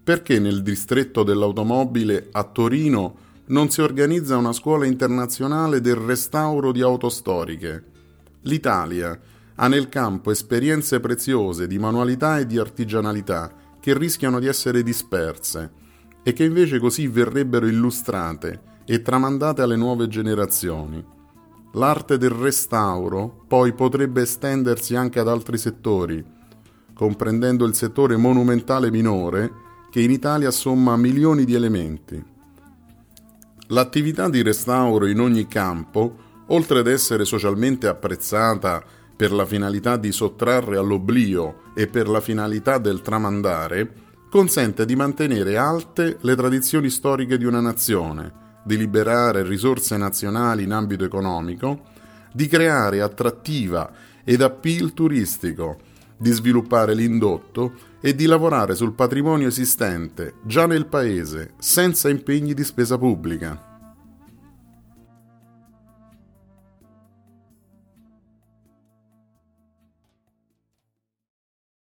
Perché nel distretto dell'automobile a Torino non si organizza una scuola internazionale del restauro di auto storiche? L'Italia ha nel campo esperienze preziose di manualità e di artigianalità che rischiano di essere disperse e che invece così verrebbero illustrate e tramandate alle nuove generazioni. L'arte del restauro poi potrebbe estendersi anche ad altri settori, comprendendo il settore monumentale minore che in Italia somma milioni di elementi. L'attività di restauro in ogni campo, oltre ad essere socialmente apprezzata per la finalità di sottrarre all'oblio e per la finalità del tramandare, consente di mantenere alte le tradizioni storiche di una nazione, di liberare risorse nazionali in ambito economico, di creare attrattiva ed appeal turistico, di sviluppare l'indotto e di lavorare sul patrimonio esistente già nel paese senza impegni di spesa pubblica.